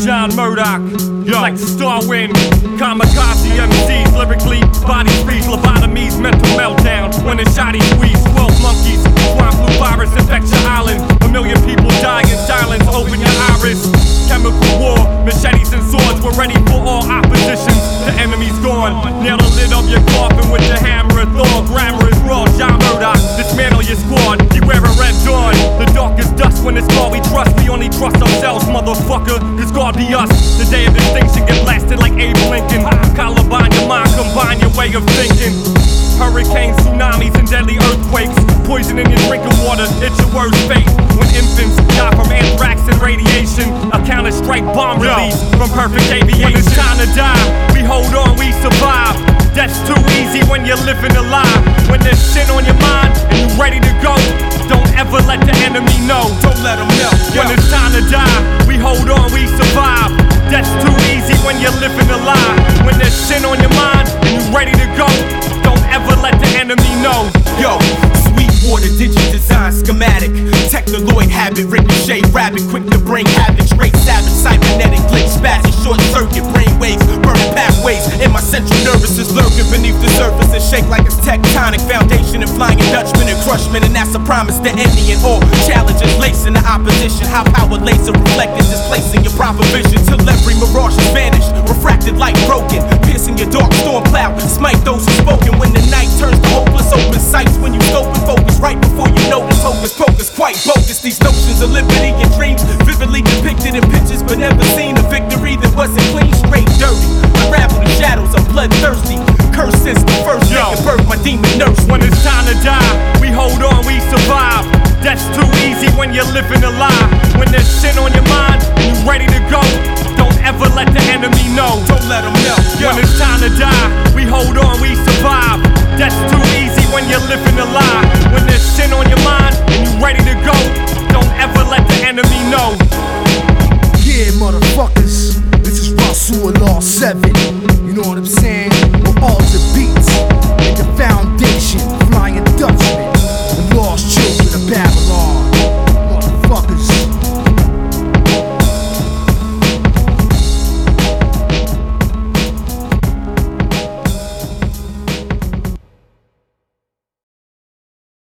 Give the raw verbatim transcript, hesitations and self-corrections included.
John Murdoch, yo. Like Starwind, kamikaze M Cs, lyrically, body freeze, lobotomies, mental meltdown. When it's shotty squeeze, twelve monkeys, swine flu virus infects your island. A million people die in silence, open your iris. Chemical war, machetes and swords, we're ready for all oppositions. The enemy's gone, nail the lid of your coffin with the hammer of Thor. Grammar is raw, John Murdoch, dismantle your squad. You wear a red dawn, the darkest dust when it's God we trust. We only trust ourselves, motherfucker, this God be us. The day of distinction get blasted like Abe Lincoln. Columbine your mind, combine your way of thinking. Hurricanes, tsunamis, and deadly earthquakes. Poison in your drinking water, it's your worst fate. When infants die from anthrax and radiation, a counter-strike bomb release from perfect aviation. When it's time to die, we hold on, we survive. Death's too easy when you're living a lie. When there's shit on your mind and you're ready to go, don't ever let the enemy know. Don't let them know. When it's time to die, we hold on, we survive. Death's too easy when you're living a lie. When there's shit on your mind and you're ready to go, don't ever let the enemy know. Yo, Sweetwater, digi-design schematic, technoloid habit, ricochet rabbit, quick to bring havoc, straight savage, cybernetic, glitch, spastic, short circuit, brain waves, burning pathways, and my central nervous is lurking beneath the surface and shake like it's tectonic, foundation and flying Dutchman and crushman, and that's a promise to Indian. All challenges lacing the opposition, high power laser reflected, displacing your proper vision till every mirage is vanished, refracted light broken, piercing your dark storm cloud, smite those who spoken when the night turns to hopeless open sights when you scope and focus right before you notice. Hocus pocus, quite bogus. These notions of liberty and dreams vividly depicted in pictures, but never seen a victory that wasn't clean, straight dirty. Unravel the shadows, I'm bloodthirsty. Curse since the first day of birth, my demon nurse. When it's time to die, we hold on, we survive. That's too easy when you're living a lie. When there's shit on your mind and you're ready to go, don't ever let the enemy know. Don't let them know. When it's time to die, we hold on, we survive. That's too easy when you're living a lie. When there's shit on your mind and you're ready to go, don't ever let the enemy know. Yeah, motherfuckers, this is Russell and Law seven. You know what I'm saying? We're all to beat.